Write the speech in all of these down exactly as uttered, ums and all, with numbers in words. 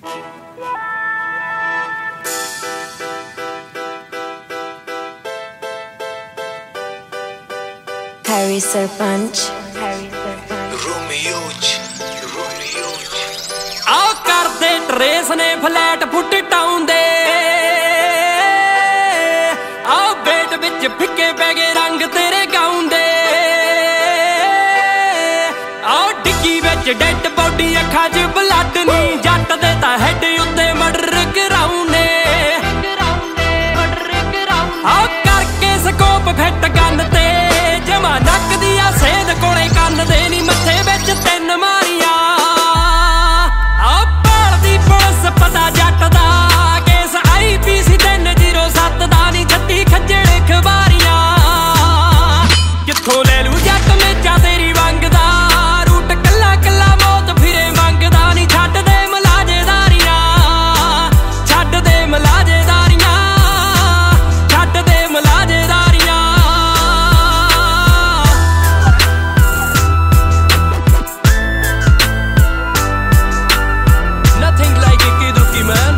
Harry Sarpanch आओ कर दे ट्रेस ने फ्लैट फुट टाउन दे आओ बेट विच फिक्के पै गए रंग तेरे गाउन दे आओ डिग्गी विच डेड बॉडी अखां च ब्लड नी जट दे तां हैड उत्ते मर्डर कराउने आओ करके स्कोप फिट गन ते जमा नक दिया सेध कोले कन दे नी मत्थे विच तिन मारिया पता जट दा केस आई पी सी तीन जीरो सत्त दा नी जट्टी खज्जड़ खबारियां कित्थों ले लू जट मेचा तेरी वंग दा रूट कल्ला कल्ला मौत फिरे मंगदा नी छड्ड दे मलाजेदारियां छड्ड दे मलाजेदारियां छड्ड दे मलाजेदारियां Nothing like man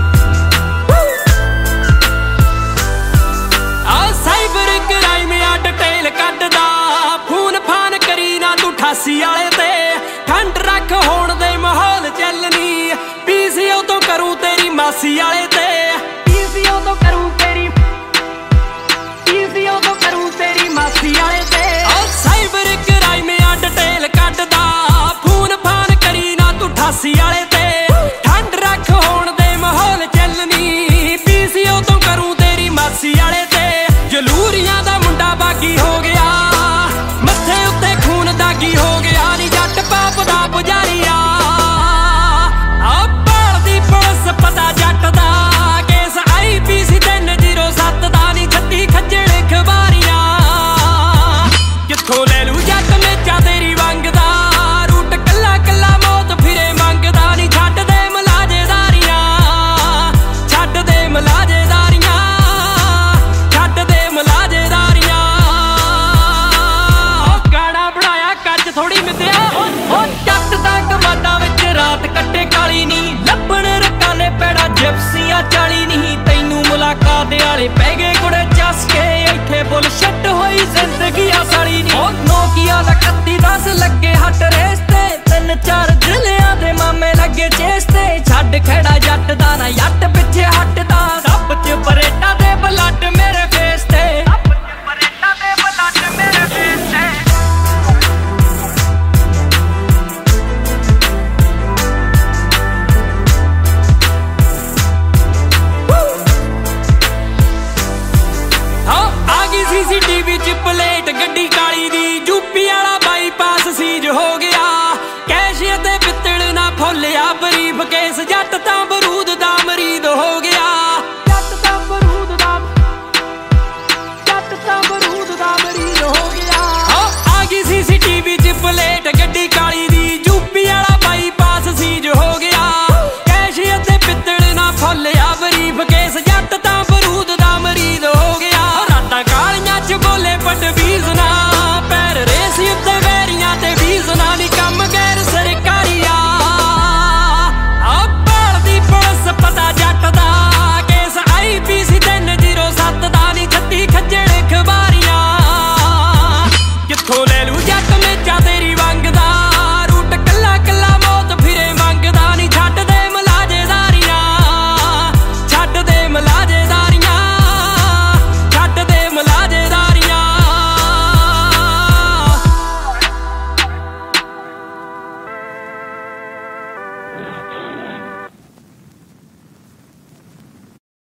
आ साइबर क्राइम आ डिटेल कड्डदा खून फान करी ना तू ठासी वाले ते ठंड रख होण दे माहौल चलनी पीसीओ तो करूं तेरी मासी वाले ते पीसीओ तो करूं तेरी पीसीओ तो करूं तेरी मासी वाले ते आ साइबर क्राइम आ डिटेल कड्डदा खून फान करी ना तू ठासी वाले ते ठंड रख होण माहौल चलनी पीसीओ तो करूं तेरी मासी वाले ते जलूरियां दा मुंडा बागी हो गया मत्थे उत्ते खून दागी हो गया नी जट पाप दा पुजारिया आ भालदी पुलिस पता जट दा केस आई पी सी तीन जीरो सत्त दा नी छत्ती खज्जड़ खबारियां कित्थों ले लू जट मेचा तेरी वंग दा रूट कल्ला कल्ला मौत फिरे मंगदा नी छड्ड दे मलाजेदारियां छड्ड दे मलाजेदारियां छड्ड दे मलाजेदारियां ओ गाड़ा बनाया कच थोड़ी मिद्या ओ जट दा कमादा विच रात कट्टे काली नी लभण रकाले पैड़ा जिप्सियां चाली नी तैनू मुलाकात वाले पै गए कुड़े चसके इत्थे बुलशट होई जिंदगी आ साली नी ओ नोकिया दा इकत्ती दस लगे हट रे